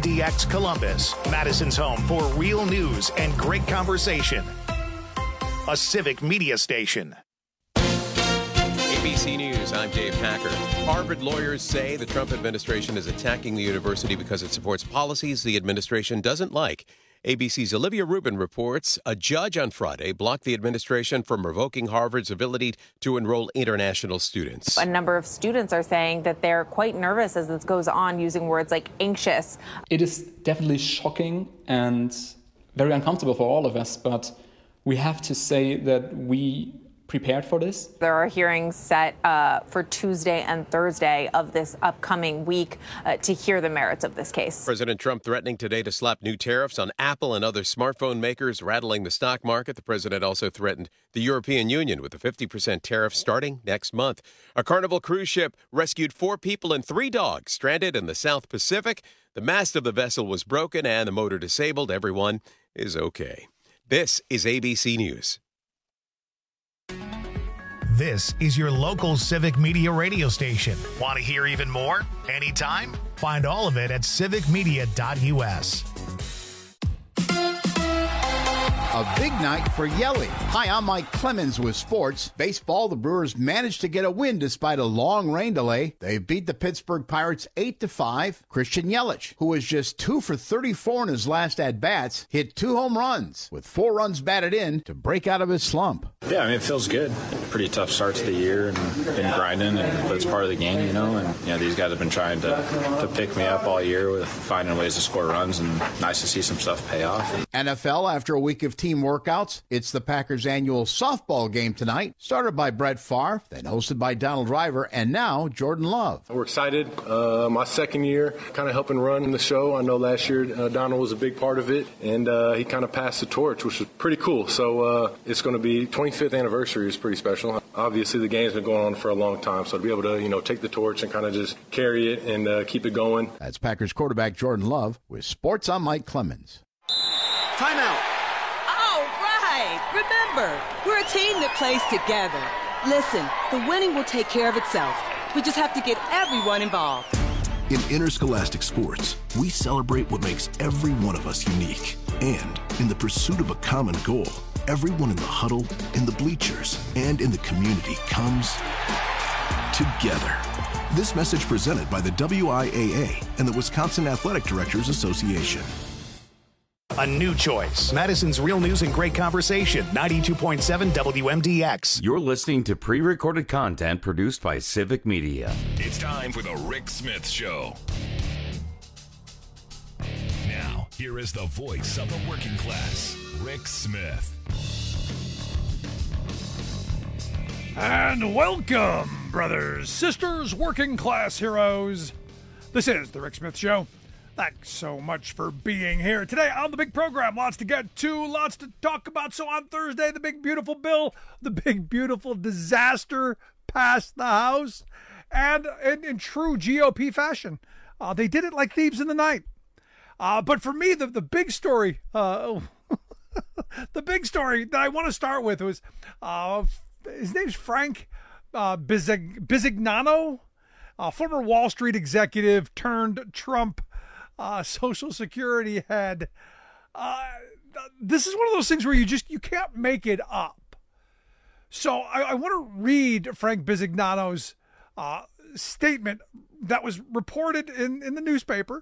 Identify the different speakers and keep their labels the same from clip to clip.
Speaker 1: WMDX Columbus, Madison's home for real news and great conversation. A civic media station.
Speaker 2: ABC News, I'm Dave Packer. Harvard lawyers say the Trump administration is attacking the university because it supports policies the administration doesn't like. ABC's Olivia Rubin reports a judge on Friday blocked the administration from revoking Harvard's ability to enroll international students.
Speaker 3: A number of students are saying that they're quite nervous as this goes on, using words like anxious.
Speaker 4: It is definitely shocking and very uncomfortable for all of us, but we have to say that we prepared for this.
Speaker 3: There are hearings set for Tuesday and Thursday of this upcoming week to hear the merits of this case.
Speaker 2: President Trump threatening today to slap new tariffs on Apple and other smartphone makers, rattling the stock market. The president also threatened the European Union with a 50% tariff starting next month. A Carnival cruise ship rescued 4 people and 3 dogs stranded in the South Pacific. The mast of the vessel was broken and the motor disabled. Everyone is okay. This is ABC News.
Speaker 1: This is your local civic media radio station. Want to hear even more? Anytime? Find all of it at civicmedia.us.
Speaker 5: A big night for Yelly. Hi, I'm Mike Clemens with sports. Baseball, the Brewers managed to get a win despite a long rain delay. They beat the Pittsburgh Pirates 8-5. Christian Yelich, who was just 2 for 34 in his last at-bats, hit 2 home runs with 4 runs batted in to break out of his slump.
Speaker 6: Yeah, I mean, it feels good. Pretty tough start to the year and been grinding, but it's part of the game, you know. And these guys have been trying to pick me up all year with finding ways to score runs, and nice to see some stuff pay off.
Speaker 5: NFL, after a week of team workouts, it's the Packers' annual softball game tonight, started by Brett Favre, then hosted by Donald Driver, and now Jordan Love.
Speaker 7: We're excited. My second year kind of helping run the show. I know last year Donald was a big part of it, and he kind of passed the torch, which was pretty cool. So it's going to be 25th anniversary is pretty special. Obviously, the game's been going on for a long time, so to be able to take the torch and kind of just carry it and keep it going.
Speaker 5: That's Packers quarterback Jordan Love with Sports. I'm Mike Clemens.
Speaker 8: Timeout. Remember, we're a team that plays together. Listen, the winning will take care of itself. We just have to get everyone involved.
Speaker 9: In interscholastic sports, we celebrate what makes every one of us unique. And in the pursuit of a common goal, everyone in the huddle, in the bleachers, and in the community comes together. This message presented by the WIAA and the Wisconsin Athletic Directors Association.
Speaker 1: A new choice. Madison's real news and great conversation. 92.7 WMDX.
Speaker 10: You're listening to pre-recorded content produced by Civic Media.
Speaker 11: It's time for the Rick Smith Show. Now, here is the voice of the working class, Rick Smith.
Speaker 12: And welcome, brothers, sisters, working class heroes. This is the Rick Smith Show. Thanks so much for being here today on the big program. Lots to get to, lots to talk about. So on Thursday, the big beautiful bill, the big beautiful disaster passed the House. And in true GOP fashion, they did it like thieves in the night. But for me, the big story, the big story that I want to start with was, his name's Frank Bisignano, former Wall Street executive turned Trump Social Security head. This is one of those things where you can't make it up. So I want to read Frank Bisignano's statement that was reported in the newspaper.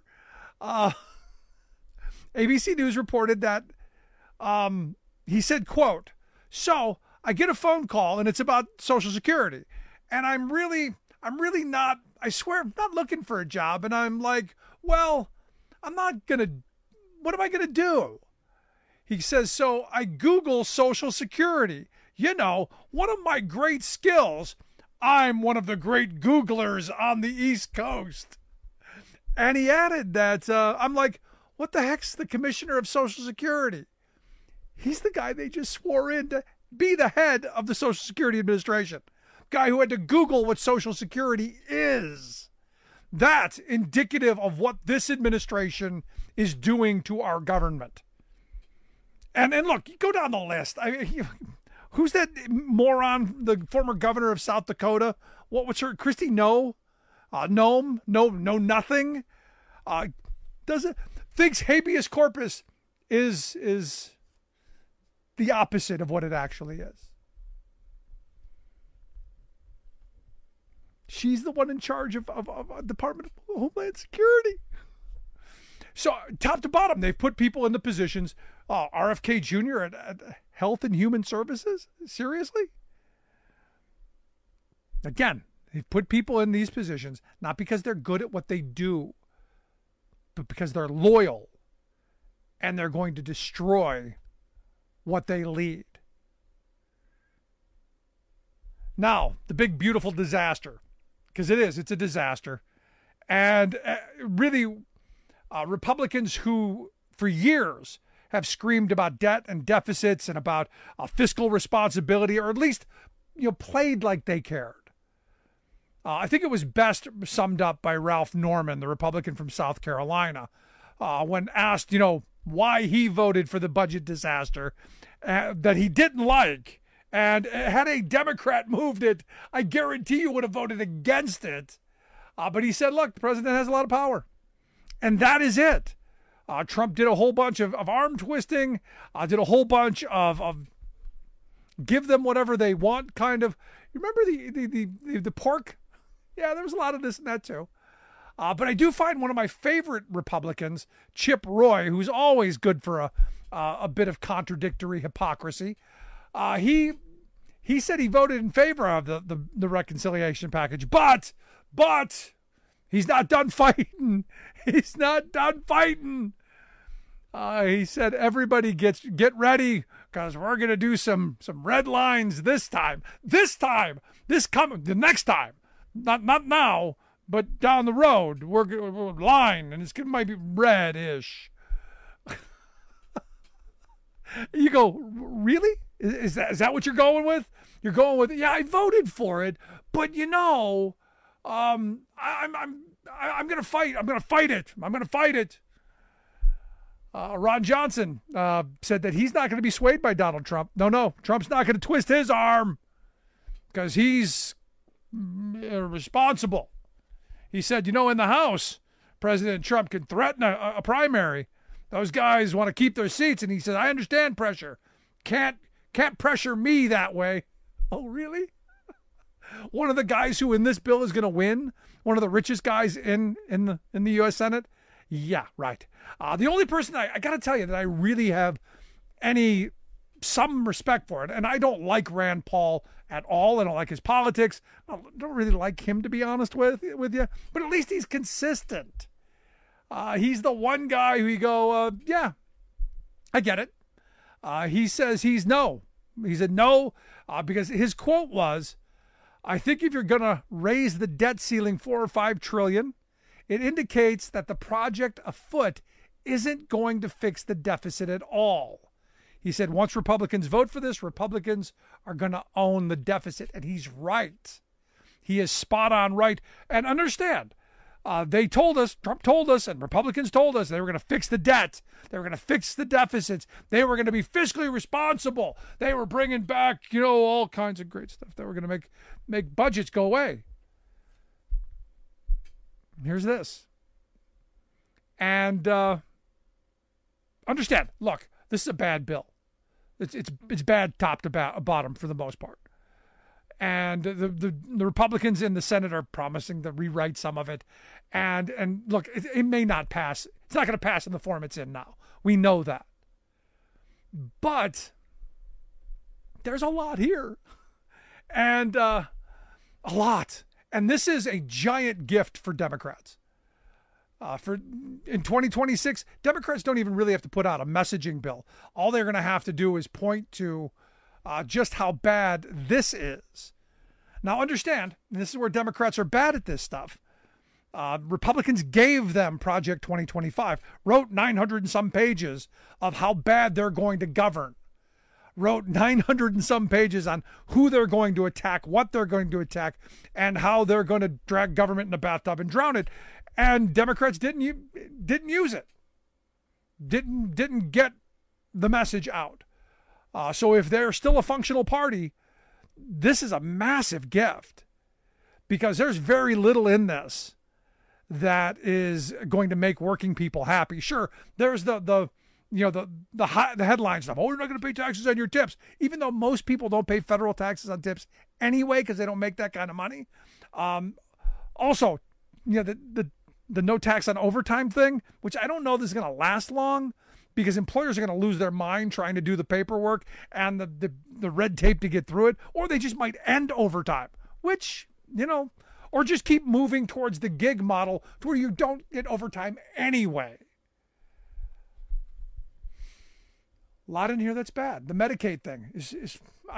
Speaker 12: ABC News reported that he said, quote, "So I get a phone call and it's about Social Security, and I'm really not, I swear, I'm not looking for a job. And I'm like, well, what am I going to do?" He says, "So I Google Social Security. One of my great skills, I'm one of the great Googlers on the East Coast." And he added that, I'm like, what the heck's the commissioner of Social Security? He's the guy they just swore in to be the head of the Social Security Administration. Guy who had to Google what Social Security is. That's indicative of what this administration is doing to our government. And look, you go down the list. Who's that moron, the former governor of South Dakota? What's her, Kristi Noem? Nothing. thinks habeas corpus is the opposite of what it actually is. She's the one in charge of Department of Homeland Security. So top to bottom, they've put people in the positions. RFK Jr. at Health and Human Services? Seriously? Again, they've put people in these positions not because they're good at what they do, but because they're loyal and they're going to destroy what they lead. Now, the big, beautiful disaster, because it's a disaster. And really, Republicans who, for years, have screamed about debt and deficits and about fiscal responsibility, or at least, played like they cared. I think it was best summed up by Ralph Norman, the Republican from South Carolina, when asked, why he voted for the budget disaster that he didn't like. And had a Democrat moved it, I guarantee you would have voted against it. But he said, look, the president has a lot of power. And that is it. Trump did a whole bunch of arm twisting, did a whole bunch of give them whatever they want kind of. You remember the pork? Yeah, there was a lot of this and that too. But I do find one of my favorite Republicans, Chip Roy, who's always good for a bit of contradictory hypocrisy. He said he voted in favor of the reconciliation package, but he's not done fighting. He's not done fighting. He said, everybody get ready, because we're going to do some red lines this time. The next time. Not now, but down the road. We're line, and it might be red-ish. You go, really? Is that what you're going with? You're going with, yeah, I voted for it, but I'm going to fight. I'm going to fight it. I'm going to fight it. Ron Johnson said that he's not going to be swayed by Donald Trump. No, Trump's not going to twist his arm because he's responsible. He said, in the House, President Trump can threaten a primary. Those guys want to keep their seats, and he said, I understand pressure. Can't pressure me that way. Oh, really? One of the guys who in this bill is going to win, one of the richest guys in the U.S. Senate? Yeah, right. The only person I got to tell you that I really have some respect for it, and I don't like Rand Paul at all. I don't like his politics. I don't really like him, to be honest with you. But at least he's consistent. He's the one guy who you go, yeah, I get it. He says he's no. He said no because his quote was, I think if you're going to raise the debt ceiling $4 or $5 trillion, it indicates that the project afoot isn't going to fix the deficit at all. He said once Republicans vote for this, Republicans are going to own the deficit. And he's right. He is spot on right. And understand, Trump told us, and Republicans told us they were going to fix the debt. They were going to fix the deficits. They were going to be fiscally responsible. They were bringing back, all kinds of great stuff. They were going to make budgets go away. Here's this. And understand, look, this is a bad bill. It's bad top to bottom for the most part. And the Republicans in the Senate are promising to rewrite some of it. And look, it may not pass. It's not going to pass in the form it's in now. We know that. But there's a lot here. And a lot. And this is a giant gift for Democrats. In 2026, Democrats don't even really have to put out a messaging bill. All they're going to have to do is point to just how bad this is. Now understand, this is where Democrats are bad at this stuff. Republicans gave them Project 2025, wrote 900 and some pages of how bad they're going to govern, wrote 900 and some pages on who they're going to attack, what they're going to attack, and how they're going to drag government in a bathtub and drown it. And Democrats didn't use it, didn't get the message out. So if they're still a functional party, this is a massive gift because there's very little in this that is going to make working people happy. Sure, there's the headline stuff. Oh, you're not going to pay taxes on your tips, even though most people don't pay federal taxes on tips anyway because they don't make that kind of money. Also, the no tax on overtime thing, which I don't know this is going to last long because employers are going to lose their mind trying to do the paperwork and the red tape to get through it, or they just might end overtime, which, or just keep moving towards the gig model to where you don't get overtime anyway. A lot in here that's bad. The Medicaid thing is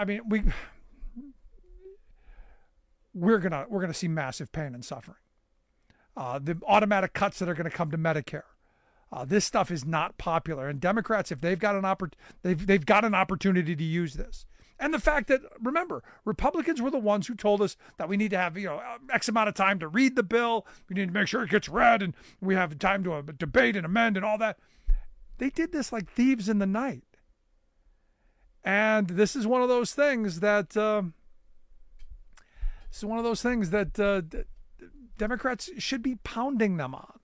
Speaker 12: we're gonna see massive pain and suffering. The automatic cuts that are going to come to Medicare. This stuff is not popular, and Democrats, if they've got an opportunity to use this. And the fact that, remember, Republicans were the ones who told us that we need to have, X amount of time to read the bill. We need to make sure it gets read, and we have time to debate and amend and all that. They did this like thieves in the night. And this is one of those things that Democrats should be pounding them on.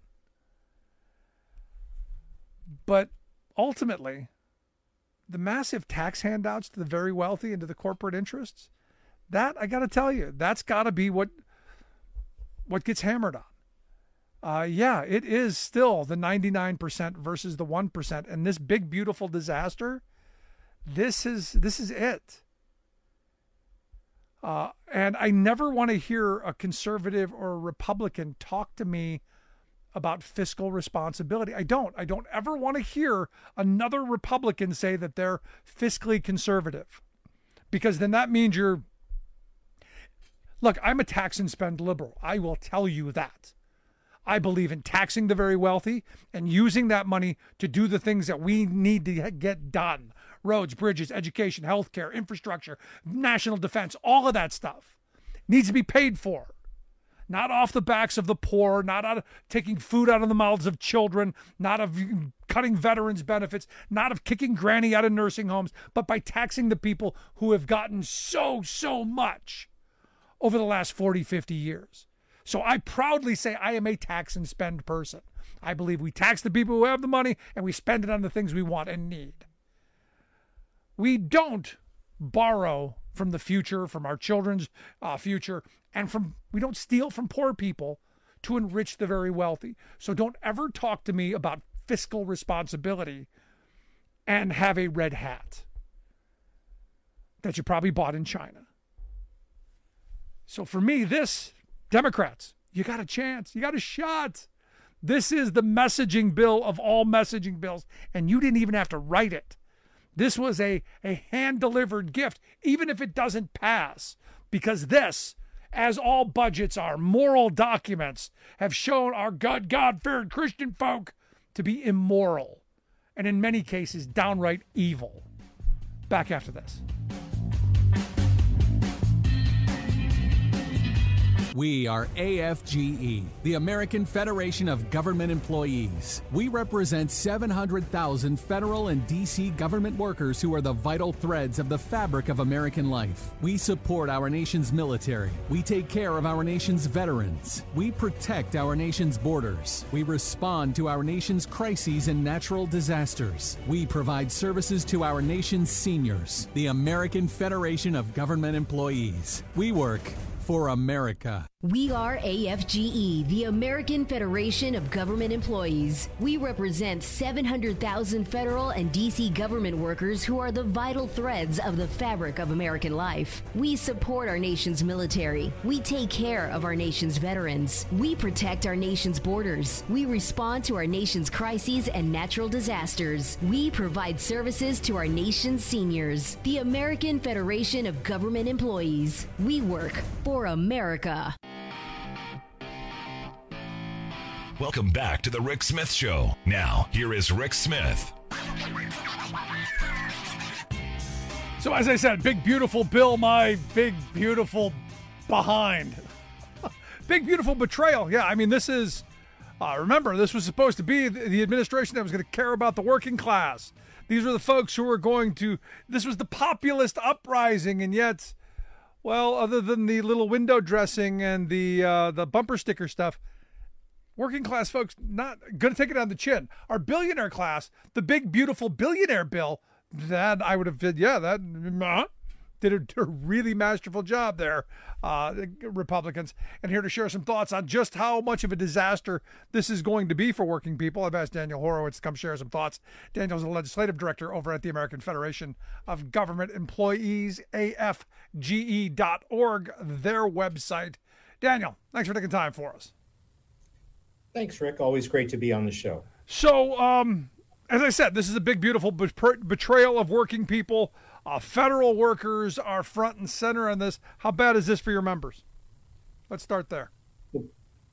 Speaker 12: But ultimately, the massive tax handouts to the very wealthy and to the corporate interests, that, I got to tell you, that's got to be what gets hammered on. Yeah, it is still the 99% versus the 1%. And this big, beautiful disaster, this is it. And I never want to hear a conservative or a Republican talk to me about fiscal responsibility. I don't ever want to hear another Republican say that they're fiscally conservative, because then that means look, I'm a tax and spend liberal. I will tell you that. I believe in taxing the very wealthy and using that money to do the things that we need to get done. Roads, bridges, education, healthcare, infrastructure, national defense, all of that stuff needs to be paid for. Not off the backs of the poor, not out of taking food out of the mouths of children, not of cutting veterans' benefits, not of kicking granny out of nursing homes, but by taxing the people who have gotten so much over the last 40, 50 years. So I proudly say I am a tax and spend person. I believe we tax the people who have the money and we spend it on the things we want and need. We don't borrow from the future, from our children's future, and we don't steal from poor people to enrich the very wealthy. So don't ever talk to me about fiscal responsibility and have a red hat that you probably bought in China. So for me, Democrats, you got a chance. You got a shot. This is the messaging bill of all messaging bills, and you didn't even have to write it. This was a hand-delivered gift, even if it doesn't pass, because this, as all budgets are, moral documents, have shown our God-fearing Christian folk to be immoral, and in many cases, downright evil. Back after this.
Speaker 13: We are AFGE, the American Federation of Government Employees. We represent 700,000 federal and D.C. government workers who are the vital threads of the fabric of American life. We support our nation's military. We take care of our nation's veterans. We protect our nation's borders. We respond to our nation's crises and natural disasters. We provide services to our nation's seniors. The American Federation of Government Employees. We work for America.
Speaker 14: We are AFGE, the American Federation of Government Employees. We represent 700,000 federal and D.C. government workers who are the vital threads of the fabric of American life. We support our nation's military. We take care of our nation's veterans. We protect our nation's borders. We respond to our nation's crises and natural disasters. We provide services to our nation's seniors. The American Federation of Government Employees. We work for America.
Speaker 11: Welcome back to the Rick Smith Show. Now, here is Rick Smith.
Speaker 12: So as I said, big, beautiful bill, my big, beautiful behind. Big, beautiful betrayal. Yeah, I mean, this is, remember, this was supposed to be the administration that was going to care about the working class. These were the folks who were this was the populist uprising, and yet, well, other than the little window dressing and the bumper sticker stuff, working class folks not going to take it on the chin. Our billionaire class, the big, beautiful billionaire bill, that I would have said, yeah, that did a really masterful job there, Republicans. And here to share some thoughts on just how much of a disaster this is going to be for working people, I've asked Daniel Horowitz to come share some thoughts. Daniel's the legislative director over at the American Federation of Government Employees, AFGE.org, their website. Daniel, thanks for taking time for us.
Speaker 15: Thanks, Rick. Always great to be on the show.
Speaker 12: So, as I said, this is a big, beautiful betrayal of working people. Federal workers are front and center on this. How bad is this for your members? Let's start there.
Speaker 15: The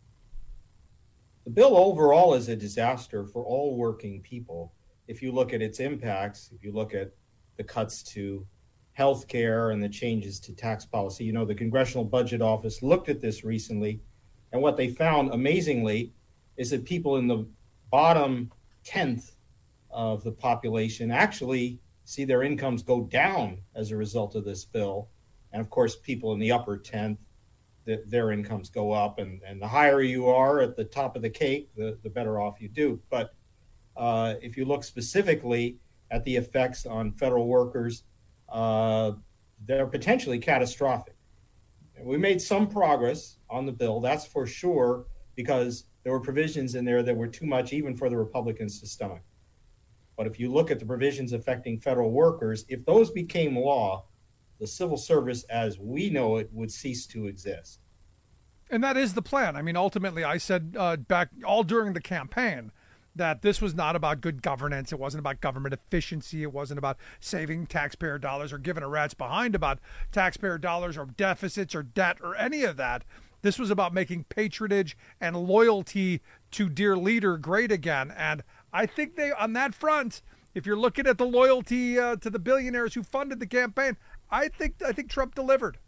Speaker 15: bill overall is a disaster for all working people. If you look at its impacts, if you look at the cuts to health care and the changes to tax policy, you know, the Congressional Budget Office looked at this recently, and what they found, amazingly, is that people in the bottom 10th of the population actually see their incomes go down as a result of this bill. And of course, people in the upper 10th, their incomes go up. And the higher you are at the top of the cake, the better off you do. But if you look specifically at the effects on federal workers, they're potentially catastrophic. We made some progress on the bill, that's for sure, because there were provisions in there that were too much even for the Republicans to stomach. But if you look at the provisions affecting federal workers, if those became law, the civil service as we know it would cease to exist.
Speaker 12: And that is the plan. I mean, ultimately, I said back all during the campaign that this was not about good governance. It wasn't about government efficiency. It wasn't about saving taxpayer dollars or giving a rat's behind about taxpayer dollars or deficits or debt or any of that. This was about making patronage and loyalty to dear leader great again. And I think they, on that front, if you're looking at the loyalty to the billionaires who funded the campaign, I think Trump delivered.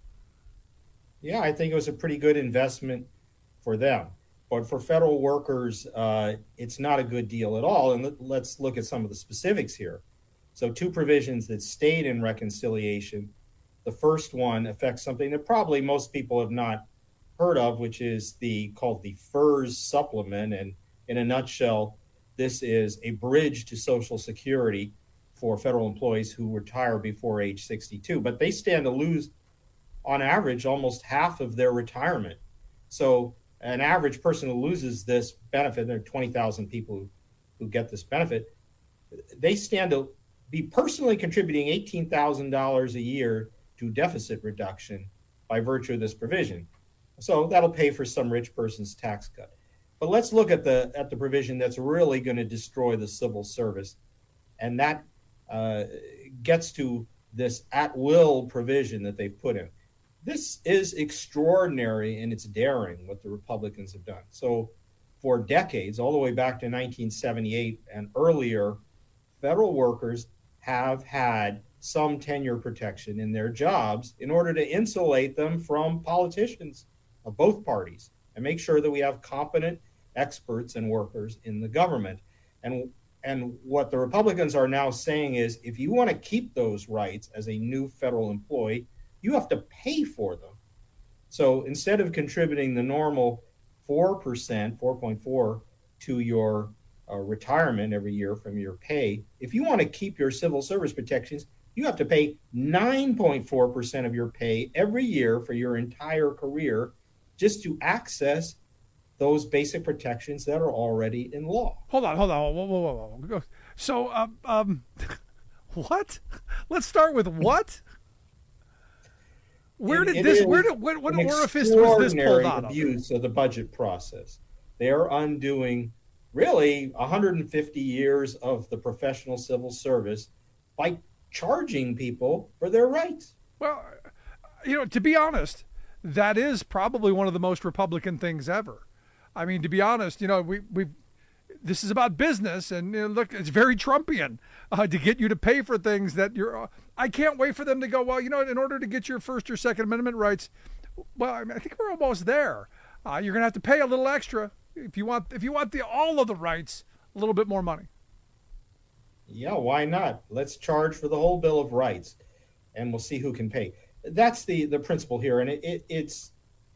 Speaker 15: Yeah, I think it was a pretty good investment for them. But for federal workers, it's not a good deal at all. And let's look at some of the specifics here. So 2 provisions that stayed in reconciliation. The first one affects something that probably most people have not heard of, which is called the FERS supplement. And in a nutshell, this is a bridge to Social Security for federal employees who retire before age 62. But they stand to lose, on average, almost half of their retirement. So an average person who loses this benefit, there are 20,000 people who get this benefit, they stand to be personally contributing $18,000 a year to deficit reduction by virtue of this provision. So that'll pay for some rich person's tax cut. But let's look at the provision that's really going to destroy the civil service. And that gets to this at-will provision that they've put in. This is extraordinary in its daring, what the Republicans have done. So for decades, all the way back to 1978 and earlier, federal workers have had some tenure protection in their jobs in order to insulate them from politicians of both parties and make sure that we have competent experts and workers in the government. And what the Republicans are now saying is, if you want to keep those rights as a new federal employee, you have to pay for them. So instead of contributing the normal 4%, 4.4 to your retirement every year from your pay, if you want to keep your civil service protections, you have to pay 9.4% of your pay every year for your entire career just to access those basic protections that are already in law.
Speaker 12: Hold on. Whoa. So, what? Let's start with what? What orifice was this pulled out of?
Speaker 15: Abuse of the budget process. They are undoing really 150 years of the professional civil service by charging people for their rights.
Speaker 12: Well, to be honest, that is probably one of the most Republican things ever. I mean, to be honest, this is about business, and look, it's very Trumpian to get you to pay for things that I can't wait for them to go, well, in order to get your First or Second Amendment rights, well, I think we're almost there. You're going to have to pay a little extra if you want all of the rights, a little bit more money.
Speaker 15: Yeah, why not? Let's charge for the whole Bill of Rights, and we'll see who can pay. That's the principle here, and it's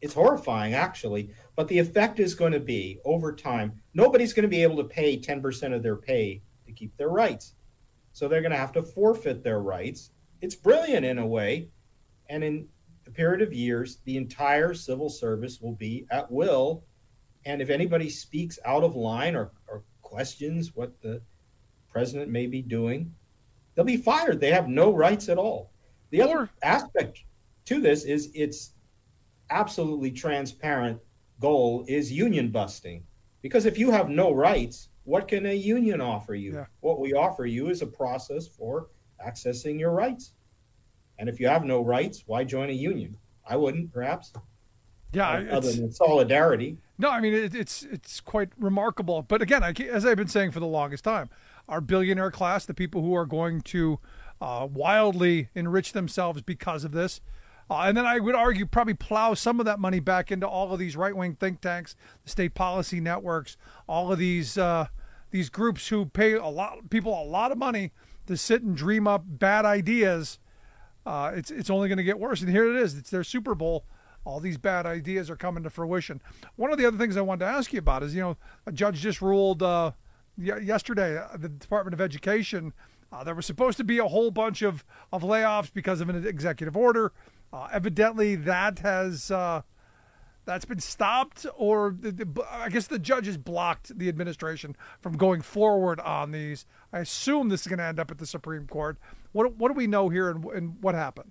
Speaker 15: It's horrifying, actually. But the effect is going to be, over time, nobody's going to be able to pay 10% of their pay to keep their rights. So they're going to have to forfeit their rights. It's brilliant in a way. And in a period of years, the entire civil service will be at will. And if anybody speaks out of line or questions what the president may be doing, they'll be fired. They have no rights at all. The other aspect to this is its absolutely transparent goal is union busting. Because if you have no rights, what can a union offer you?
Speaker 12: Yeah.
Speaker 15: What we offer you is a process for accessing your rights. And if you have no rights, why join a union? I wouldn't, perhaps.
Speaker 12: Yeah,
Speaker 15: other than solidarity.
Speaker 12: No, I mean, it's quite remarkable. But again, as I've been saying for the longest time, our billionaire class, the people who are going to wildly enrich themselves because of this, and then I would argue probably plow some of that money back into all of these right-wing think tanks, the state policy networks, all of these groups who pay people a lot of money to sit and dream up bad ideas. It's only going to get worse. And here it is. It's their Super Bowl. All these bad ideas are coming to fruition. One of the other things I wanted to ask you about is, a judge just ruled yesterday, the Department of Education, there was supposed to be a whole bunch of layoffs because of an executive order. Evidently, that's been stopped, or I guess the judge has blocked the administration from going forward on these. I assume this is going to end up at the Supreme Court. What do we know here, and what happened?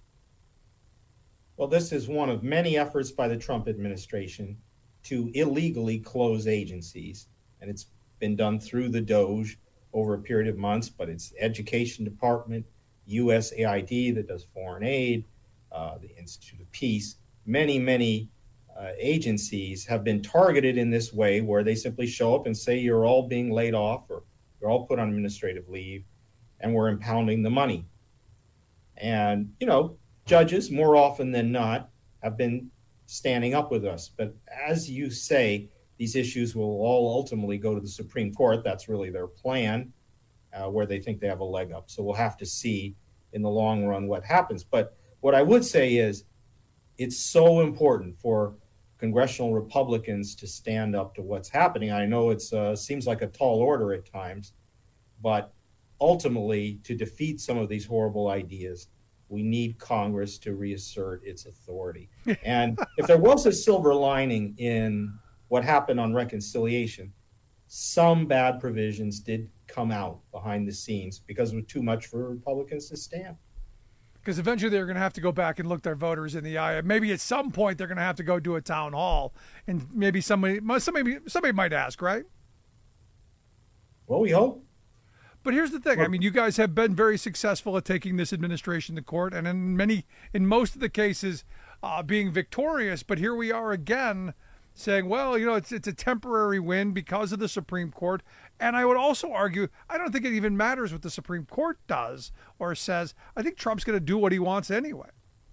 Speaker 15: Well, this is one of many efforts by the Trump administration to illegally close agencies. And it's been done through the DOJ over a period of months, but it's Education Department, USAID that does foreign aid, the Institute of Peace. Many agencies have been targeted in this way, where they simply show up and say, you're all being laid off, or you're all put on administrative leave, and we're impounding the money. And, judges, more often than not, have been standing up with us. But as you say, these issues will all ultimately go to the Supreme Court. That's really their plan, where they think they have a leg up. So we'll have to see in the long run what happens. But what I would say is it's so important for congressional Republicans to stand up to what's happening. I know it seems like a tall order at times, but ultimately, to defeat some of these horrible ideas, we need Congress to reassert its authority. And if there was a silver lining in what happened on reconciliation, some bad provisions did come out behind the scenes because it was too much for Republicans to stand.
Speaker 12: Because eventually they're going to have to go back and look their voters in the eye. Maybe at some point they're going to have to go do a town hall, and maybe somebody might ask, right?
Speaker 15: Well, we hope.
Speaker 12: But here's the thing. I mean, you guys have been very successful at taking this administration to court, and in most of the cases, being victorious. But here we are again saying, well, it's a temporary win because of the Supreme Court. And I would also argue, I don't think it even matters what the Supreme Court does or says. I think Trump's going to do what he wants anyway.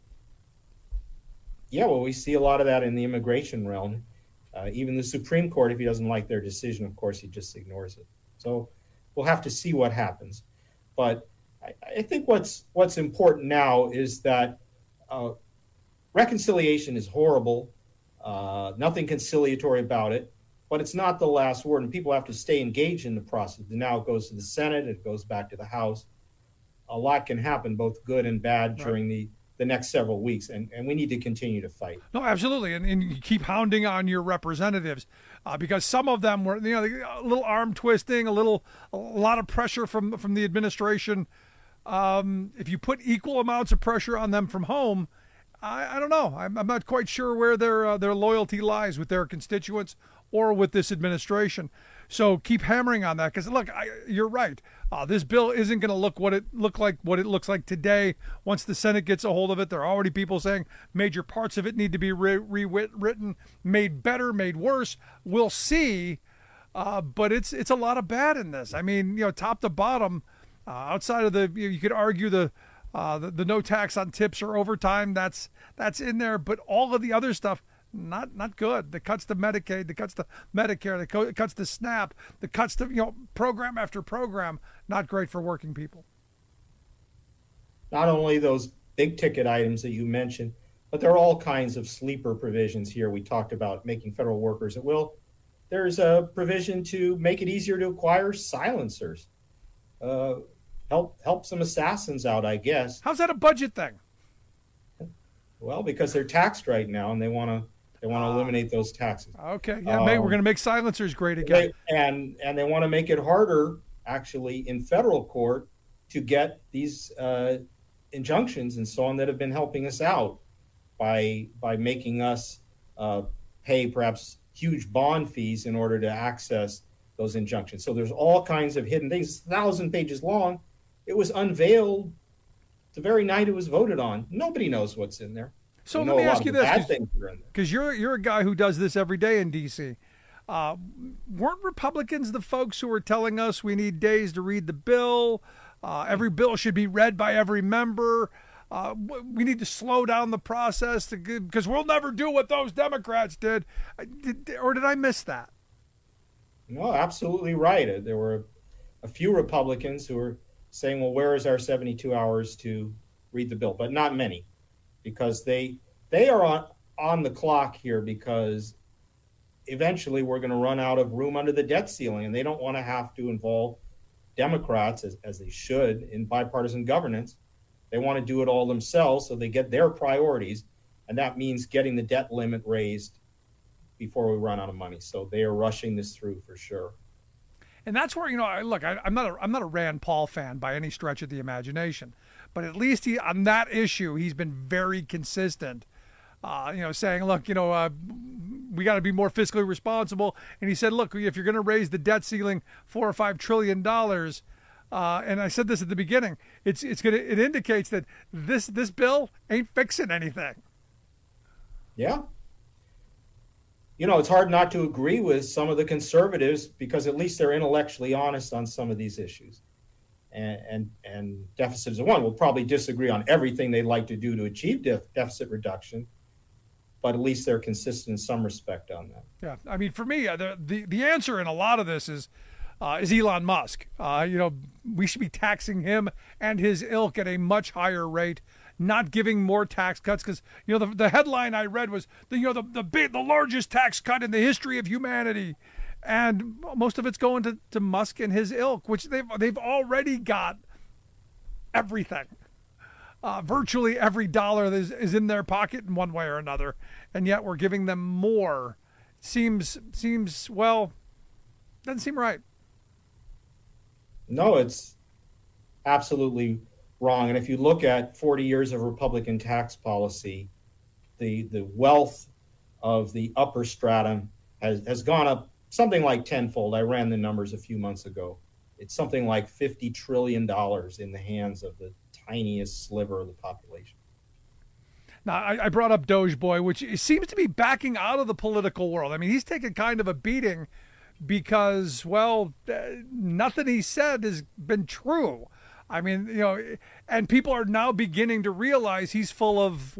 Speaker 15: Yeah, well, we see a lot of that in the immigration realm. Even the Supreme Court, if he doesn't like their decision, of course, he just ignores it. So we'll have to see what happens. But I think what's important now is that reconciliation is horrible. Nothing conciliatory about it, but it's not the last word, and people have to stay engaged in the process. Now it goes to the Senate, it goes back to the House. A lot can happen, both good and bad, during the next several weeks, and we need to continue to fight.
Speaker 12: No, absolutely, and you keep hounding on your representatives because some of them were, a little arm twisting, a lot of pressure from the administration. If you put equal amounts of pressure on them from home, I don't know. I'm not quite sure where their loyalty lies with their constituents or with this administration. So keep hammering on that, because look, you're right. This bill isn't going to look what it looks like today. Once the Senate gets a hold of it, there are already people saying major parts of it need to be rewritten, made better, made worse. We'll see, but it's a lot of bad in this. I mean, top to bottom, outside of you could argue the no tax on tips or overtime, that's in there, but all of the other stuff, not good. The cuts to Medicaid, the cuts to Medicare, the cuts to SNAP, the cuts to program after program, not great for working people.
Speaker 15: Not only those big ticket items that you mentioned, But there are all kinds of sleeper provisions here. We talked about making federal workers at will. There's a provision to make it easier to acquire silencers. Help some assassins out, I guess.
Speaker 12: How's that a budget thing?
Speaker 15: Well, because they're taxed right now, and they want to eliminate those taxes.
Speaker 12: Okay, yeah, we're going to make silencers great again.
Speaker 15: And they want to make it harder, actually, in federal court to get these injunctions and so on that have been helping us out by making us pay perhaps huge bond fees in order to access those injunctions. So there's all kinds of hidden things. It's 1,000 pages long. It was unveiled the very night it was voted on. Nobody knows what's in there.
Speaker 12: So let me ask you this, because you're a guy who does this every day in D.C. Weren't Republicans the folks who were telling us we need days to read the bill? Every bill should be read by every member. We need to slow down the process because we'll never do what those Democrats did. Or did I miss that?
Speaker 15: No, absolutely right. There were a few Republicans who were saying, well, where is our 72 hours to read the bill? But not many, because they are on the clock here because eventually we're going to run out of room under the debt ceiling, and they don't want to have to involve Democrats, as they should, in bipartisan governance. They want to do it all themselves, so they get their priorities, and that means getting the debt limit raised before we run out of money. So they are rushing this through for sure.
Speaker 12: And that's where, look, I'm not a Rand Paul fan by any stretch of the imagination, but at least on that issue, he's been very consistent, saying, look, we got to be more fiscally responsible. And he said, look, if you're going to raise the debt ceiling $4 or $5 trillion, and I said this at the beginning, it indicates that this bill ain't fixing anything.
Speaker 15: Yeah. It's hard not to agree with some of the conservatives because at least they're intellectually honest on some of these issues. And deficit is one. We'll probably disagree on everything they'd like to do to achieve deficit reduction, but at least they're consistent in some respect on that.
Speaker 12: Yeah, I mean, for me, the answer in a lot of this is Elon Musk. We should be taxing him and his ilk at a much higher rate, not giving more tax cuts, because the headline I read was the largest tax cut in the history of humanity, and most of it's going to Musk and his ilk, which they've already got everything. Virtually every dollar is in their pocket in one way or another, and yet we're giving them more. Seems well, doesn't seem right.
Speaker 15: No, it's absolutely wrong. And if you look at 40 years of Republican tax policy, the wealth of the upper stratum has gone up something like tenfold. I ran the numbers a few months ago. It's something like $50 trillion in the hands of the tiniest sliver of the population.
Speaker 12: Now, I brought up Doge Boy, which seems to be backing out of the political world. I mean, he's taken kind of a beating because, nothing he said has been true. I mean, and people are now beginning to realize he's full of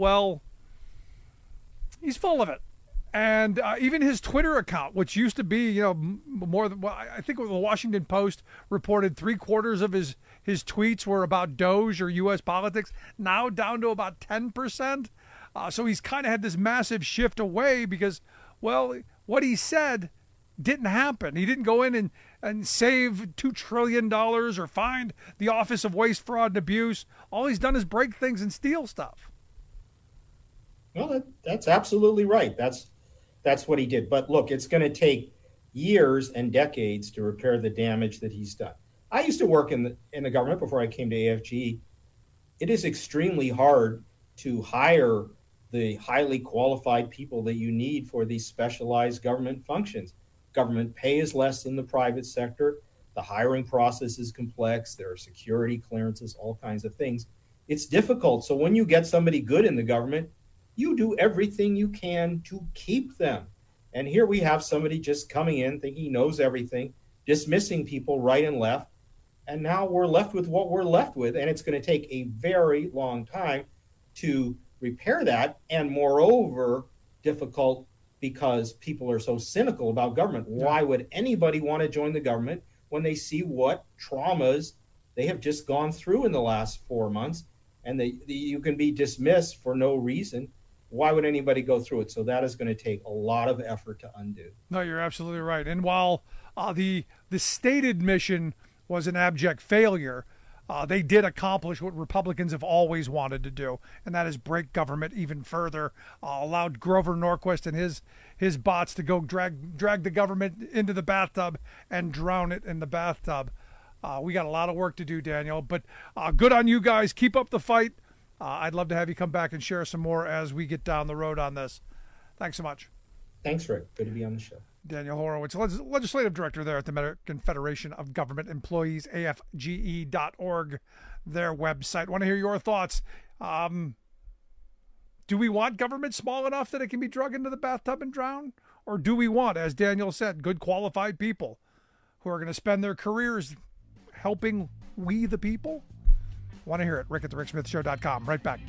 Speaker 12: it. And even his Twitter account, which used to be, more than, I think the Washington Post reported 3/4 of his tweets were about Doge or U.S. politics, now down to about 10%. So he's kind of had this massive shift away because, what he said didn't happen. He didn't go in and save $2 trillion or find the Office of Waste, Fraud, and Abuse. All he's done is break things and steal stuff.
Speaker 15: Well, that's absolutely right. That's what he did. But look, it's going to take years and decades to repair the damage that he's done. I used to work in the government before I came to AFG. It is extremely hard to hire the highly qualified people that you need for these specialized government functions. Government pay is less than the private sector. The hiring process is complex. There are security clearances, all kinds of things. It's difficult. So when you get somebody good in the government, you do everything you can to keep them. And here we have somebody just coming in, thinking he knows everything, dismissing people right and left. And now we're left with what we're left with. And it's going to take a very long time to repair that. And moreover, difficult because people are so cynical about government. Why would anybody want to join the government when they see what traumas they have just gone through in the last 4 months? And you can be dismissed for no reason. why would anybody go through it? So that is going to take a lot of effort to undo.
Speaker 12: No, you're absolutely right. And while the stated mission was an abject failure, they did accomplish what Republicans have always wanted to do, and that is break government even further. Allowed Grover Norquist and his bots to go drag the government into the bathtub and drown it in the bathtub. We got a lot of work to do, Daniel, but good on you guys. Keep up the fight. I'd love to have you come back and share some more as we get down the road on this. Thanks so much.
Speaker 15: Thanks, Rick. Good to be on the show.
Speaker 12: Daniel Horowitz, legislative director there at the American Federation of Government Employees, AFGE.org, their website. Want to hear your thoughts. Do we want government small enough that it can be drug into the bathtub and drown? Or do we want, as Daniel said, good qualified people who are going to spend their careers helping we the people? Want to hear it? Rick at thericksmithshow.com. Right back.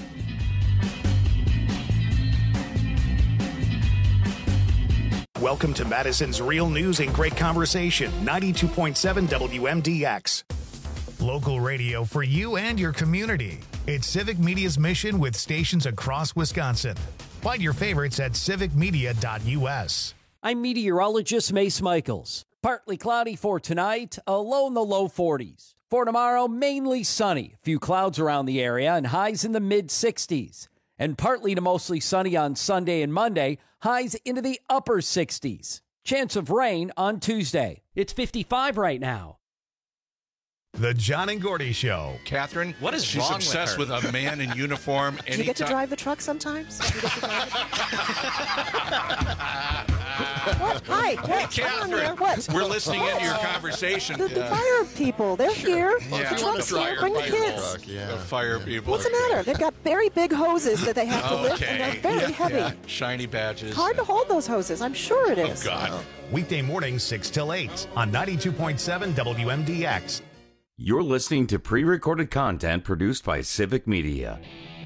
Speaker 1: Welcome to Madison's Real News and Great Conversation, 92.7 WMDX. Local radio for you and your community. It's Civic Media's mission with stations across Wisconsin. Find your favorites at civicmedia.us.
Speaker 16: I'm meteorologist Mace Michaels. Partly cloudy for tonight, a low in the low 40s. For tomorrow, mainly sunny. A few clouds around the area and highs in the mid-60s. And partly to mostly sunny on Sunday and Monday, highs into the upper 60s. Chance of rain on Tuesday. It's 55 right now.
Speaker 1: The John and Gordy Show.
Speaker 17: Catherine,
Speaker 18: what is
Speaker 17: she's
Speaker 18: wrong
Speaker 17: obsessed
Speaker 18: with her?
Speaker 17: with a man in uniform.
Speaker 19: Do you get to drive the truck sometimes? Do you get to drive What? Hi. Hey,
Speaker 17: Catherine,
Speaker 19: what?
Speaker 17: we're listening into your conversation.
Speaker 19: The fire people, they're here.
Speaker 17: Yeah.
Speaker 19: The truck's here. Bring the kids.
Speaker 17: The fire people.
Speaker 19: What's the matter? They've got very big hoses that they have to lift, and they're very heavy.
Speaker 17: Yeah. Shiny badges.
Speaker 19: Hard to hold those hoses. I'm sure it is.
Speaker 17: Oh, God.
Speaker 1: Weekday mornings 6 till 8 on 92.7 WMDX.
Speaker 10: You're listening to pre-recorded content produced by Civic Media.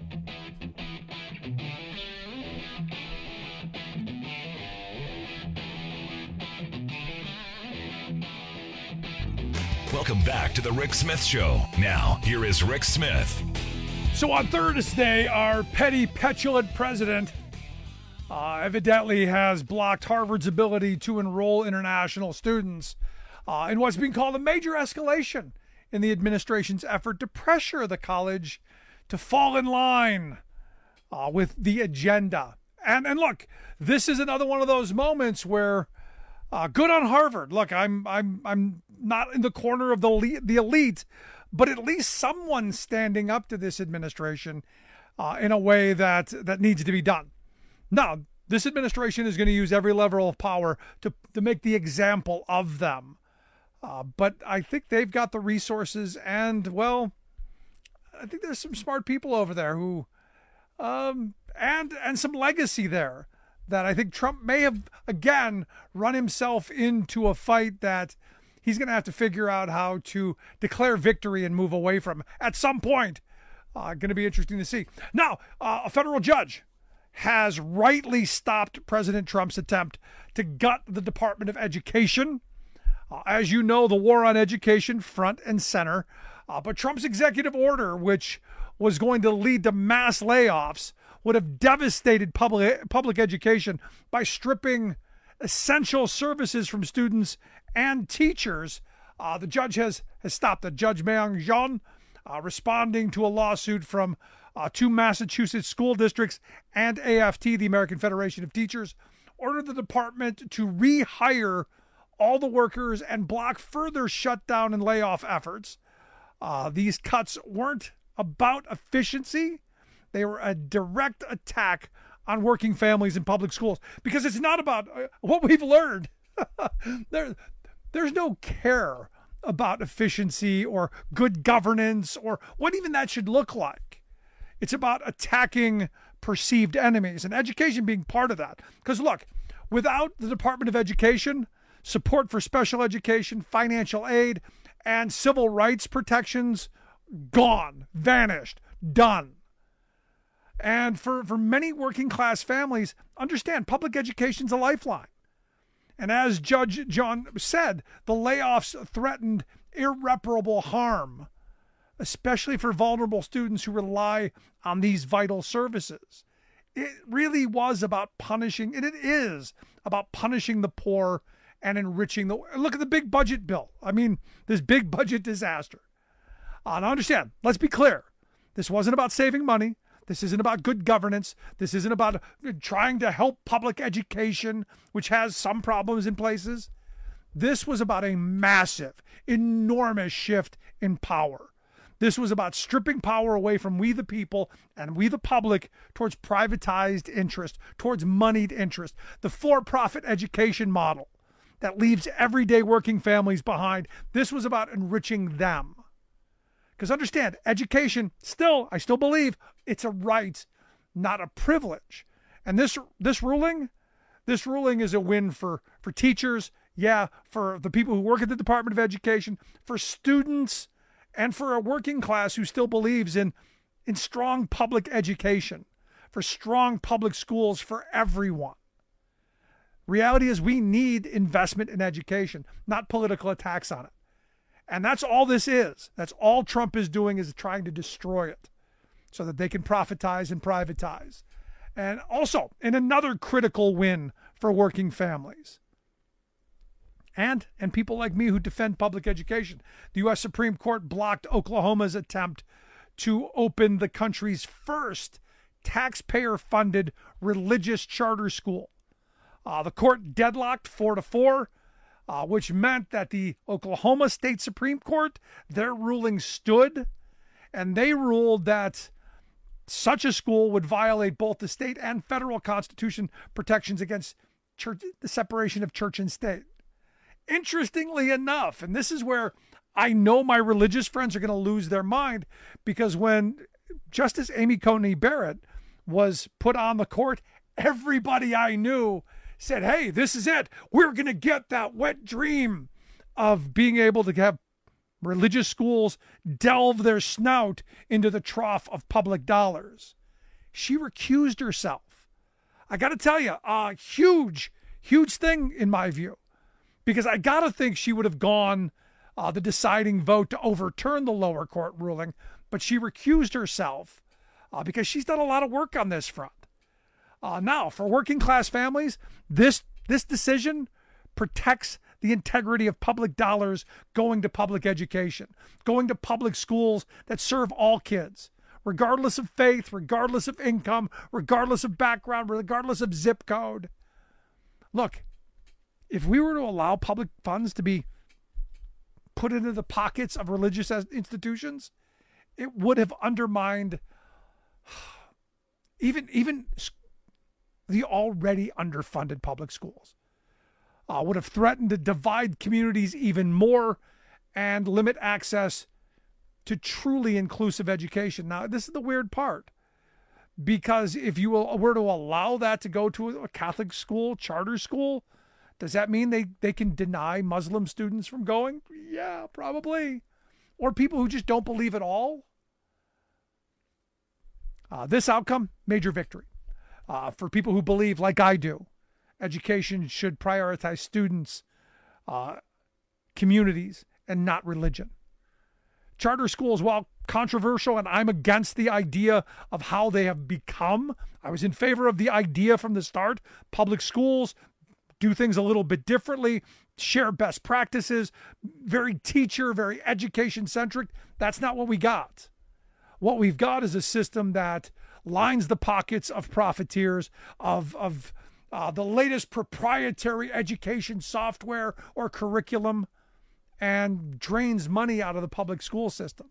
Speaker 11: Welcome back to the Rick Smith Show. Now, here is Rick Smith.
Speaker 12: So on Thursday, our petty, petulant president evidently has blocked Harvard's ability to enroll international students in what's being called a major escalation in the administration's effort to pressure the college to fall in line with the agenda. And look, this is another one of those moments where good on Harvard. Look, I'm not in the corner of the elite, but at least someone standing up to this administration in a way that needs to be done. Now, this administration is going to use every level of power to make the example of them. But I think they've got the resources and, well, I think there's some smart people over there who, and some legacy there that I think Trump may have, again, run himself into a fight that he's going to have to figure out how to declare victory and move away from at some point. Going to be interesting to see. Now, a federal judge has rightly stopped President Trump's attempt to gut the Department of Education. As you know, the war on education front and center. But Trump's executive order, which was going to lead to mass layoffs, would have devastated public education by stripping essential services from students and teachers. The judge has stopped it. Judge Myung Jeon, responding to a lawsuit from two Massachusetts school districts and AFT, the American Federation of Teachers, ordered the department to rehire all the workers and block further shutdown and layoff efforts. These cuts weren't about efficiency. They were a direct attack on working families in public schools, because it's not about what we've learned. There's no care about efficiency or good governance or what even that should look like. It's about attacking perceived enemies, and education being part of that. Because look, without the Department of Education, support for special education, financial aid, and civil rights protections, gone, vanished, done. And for many working class families, understand public education's a lifeline. And as Judge John said, the layoffs threatened irreparable harm, especially for vulnerable students who rely on these vital services. It really was about punishing, and it is about punishing the poor and enriching the... Look at the big budget bill. I mean, this big budget disaster. Now understand, let's be clear. This wasn't about saving money. This isn't about good governance. This isn't about trying to help public education, which has some problems in places. This was about a massive, enormous shift in power. This was about stripping power away from we the people and we the public towards privatized interest, towards moneyed interest. The for-profit education model that leaves everyday working families behind. This was about enriching them. Because understand, education, I still believe it's a right, not a privilege. And this ruling is a win for teachers, for the people who work at the Department of Education, for students, and for a working class who still believes in strong public education, for strong public schools for everyone. Reality is we need investment in education, not political attacks on it. And that's all this is. That's all Trump is doing, is trying to destroy it so that they can profitize and privatize. And also, in another critical win for working families and people like me who defend public education, the U.S. Supreme Court blocked Oklahoma's attempt to open the country's first taxpayer-funded religious charter school. The court deadlocked 4-4, which meant that the Oklahoma State Supreme Court, their ruling stood, and they ruled that such a school would violate both the state and federal constitution protections against the separation of church and state. Interestingly enough, and this is where I know my religious friends are going to lose their mind, because when Justice Amy Coney Barrett was put on the court, everybody I knew said, hey, this is it. We're going to get that wet dream of being able to have religious schools delve their snout into the trough of public dollars. She recused herself. I got to tell you, a huge thing in my view, because I got to think she would have gone the deciding vote to overturn the lower court ruling, but she recused herself because she's done a lot of work on this front. Now, for working class families, this decision protects the integrity of public dollars going to public education, going to public schools that serve all kids, regardless of faith, regardless of income, regardless of background, regardless of zip code. Look, if we were to allow public funds to be put into the pockets of religious institutions, it would have undermined even the already underfunded public schools, would have threatened to divide communities even more and limit access to truly inclusive education. Now, this is the weird part, because if you were to allow that to go to a Catholic school, charter school, does that mean they can deny Muslim students from going? Yeah, probably. Or people who just don't believe at all. This outcome, major victory. For people who believe, like I do, education should prioritize students, communities, and not religion. Charter schools, while controversial, and I'm against the idea of how they have become, I was in favor of the idea from the start. Public schools do things a little bit differently, share best practices, very teacher, very education-centric. That's not what we got. What we've got is a system that lines the pockets of profiteers, of the latest proprietary education software or curriculum, and drains money out of the public school system.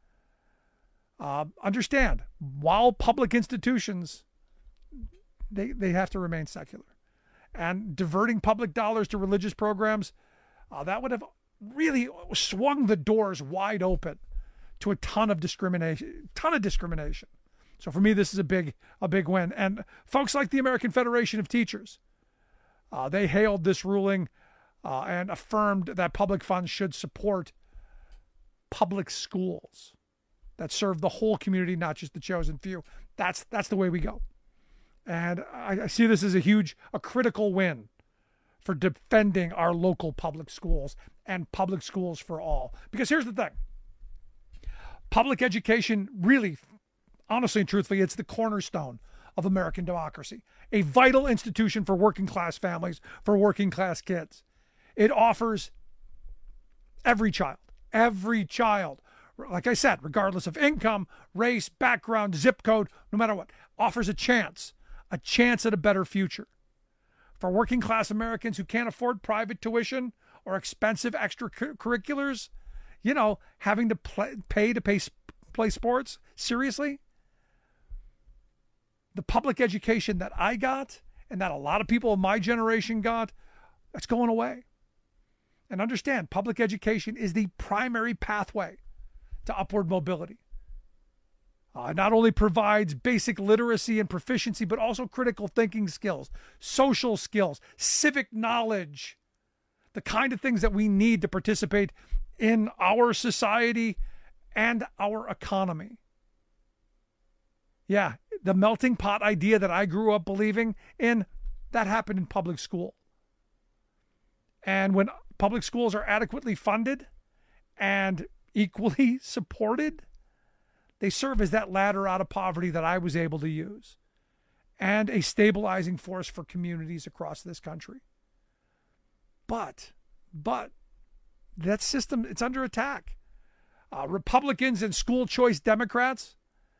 Speaker 12: Understand, while public institutions, they have to remain secular. And diverting public dollars to religious programs, that would have really swung the doors wide open to a ton of discrimination. So for me, this is a big win. And folks like the American Federation of Teachers, they hailed this ruling and affirmed that public funds should support public schools that serve the whole community, not just the chosen few. That's the way we go. And I see this as a critical win for defending our local public schools and public schools for all. Because here's the thing. Public education really, honestly and truthfully, it's the cornerstone of American democracy, a vital institution for working class families, for working class kids. It offers every child, like I said, regardless of income, race, background, zip code, no matter what, offers a chance at a better future. For working class Americans who can't afford private tuition or expensive extracurriculars, having to play sports, seriously? The public education that I got and that a lot of people of my generation got, that's going away. And understand, public education is the primary pathway to upward mobility. It not only provides basic literacy and proficiency, but also critical thinking skills, social skills, civic knowledge, the kind of things that we need to participate in our society and our economy. Yeah, the melting pot idea that I grew up believing in, that happened in public school. And when public schools are adequately funded and equally supported, they serve as that ladder out of poverty that I was able to use and a stabilizing force for communities across this country. But that system, it's under attack. Republicans and school choice Democrats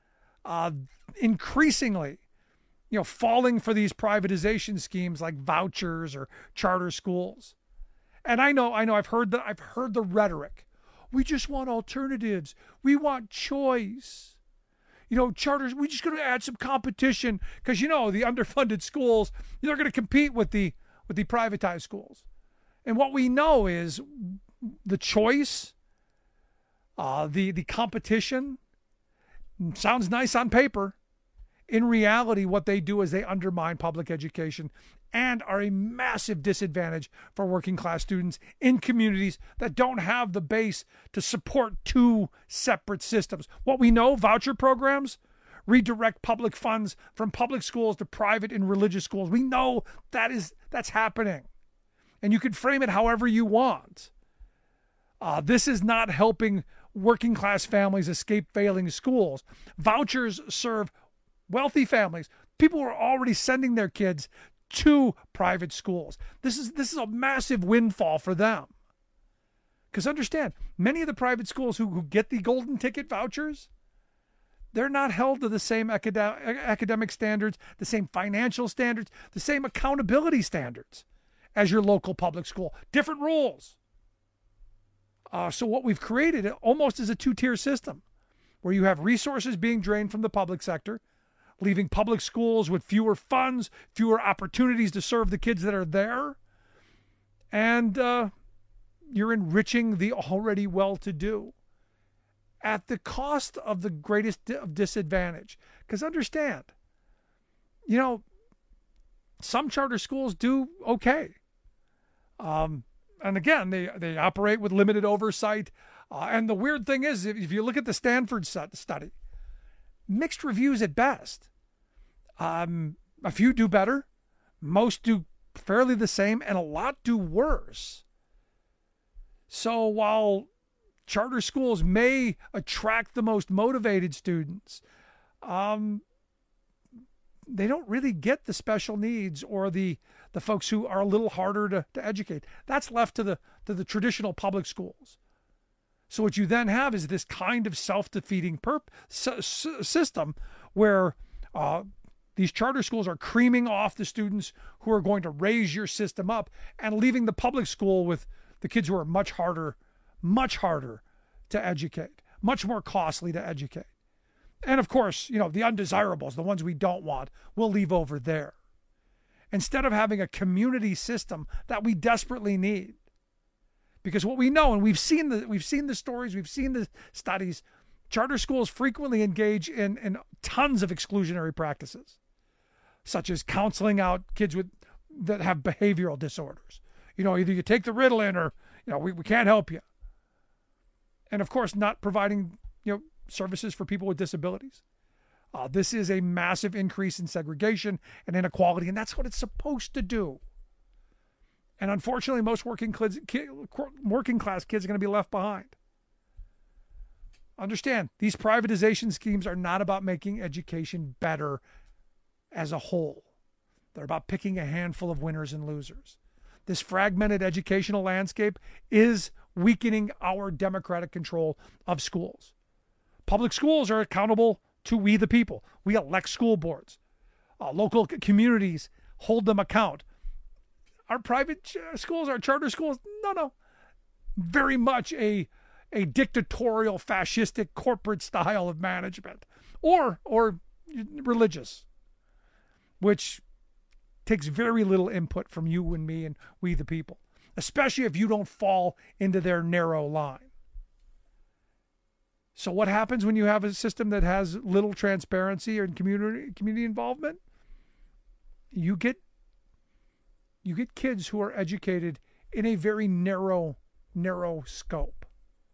Speaker 12: increasingly, falling for these privatization schemes like vouchers or charter schools. And I know I've heard the rhetoric. We just want alternatives. We want choice. Charters, we just going to add some competition because, the underfunded schools, they're going to compete with the privatized schools. And what we know is the choice, the competition sounds nice on paper. In reality, what they do is they undermine public education and are a massive disadvantage for working class students in communities that don't have the base to support two separate systems. What we know, voucher programs redirect public funds from public schools to private and religious schools. We know that's happening. And you can frame it however you want. This is not helping working class families escape failing schools. Vouchers serve wealthy families, people who are already sending their kids to private schools. This is a massive windfall for them. Because understand, many of the private schools who get the golden ticket vouchers, they're not held to the same academic standards, the same financial standards, the same accountability standards as your local public school. Different rules. So what we've created almost is a two-tier system where you have resources being drained from the public sector, leaving public schools with fewer funds, fewer opportunities to serve the kids that are there. And you're enriching the already well-to-do at the cost of the greatest disadvantage. Because understand, some charter schools do okay. And again, they operate with limited oversight. And the weird thing is, if you look at the Stanford study, mixed reviews at best. A few do better, most do fairly the same, and a lot do worse. So while charter schools may attract the most motivated students, they don't really get the special needs or the folks who are a little harder to educate. That's left to the traditional public schools. So what you then have is this kind of self-defeating system where these charter schools are creaming off the students who are going to raise your system up and leaving the public school with the kids who are much harder to educate, much more costly to educate. And of course, the undesirables, the ones we don't want, we'll leave over there. Instead of having a community system that we desperately need. Because what we know, and we've seen the stories, we've seen the studies, charter schools frequently engage in tons of exclusionary practices, such as counseling out kids that have behavioral disorders. Either you take the Ritalin or, we can't help you. And of course, not providing, services for people with disabilities. This is a massive increase in segregation and inequality, and that's what it's supposed to do. And unfortunately, most working class kids are going to be left behind. Understand, these privatization schemes are not about making education better as a whole. They're about picking a handful of winners and losers. This fragmented educational landscape is weakening our democratic control of schools. Public schools are accountable to we the people. We elect school boards. Local communities hold them account. Our private schools, our charter schools, no. Very much a dictatorial, fascistic, corporate style of management. Or religious, which takes very little input from you and me and we the people, especially if you don't fall into their narrow line. So what happens when you have a system that has little transparency or community involvement? You get kids who are educated in a very narrow scope.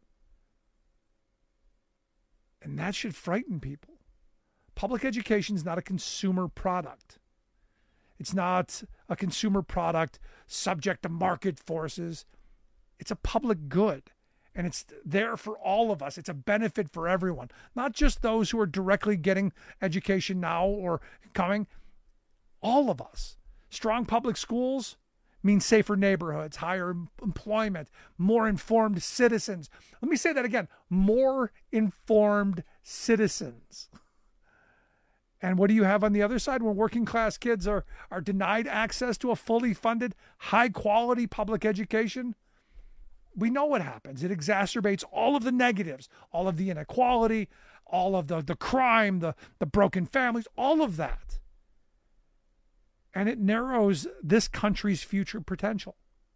Speaker 12: And that should frighten people. Public education is not a consumer product. It's not a consumer product subject to market forces. It's a public good. And it's there for all of us. It's a benefit for everyone, not just those who are directly getting education now or coming. All of us. Strong public schools means safer neighborhoods, higher employment, more informed citizens. Let me say that again. More informed citizens. And what do you have on the other side when working class kids are denied access to a fully funded, high-quality public education? We know what happens. It exacerbates all of the negatives, all of the inequality, all of the crime, the broken families, all of that. And it narrows this country's future potential.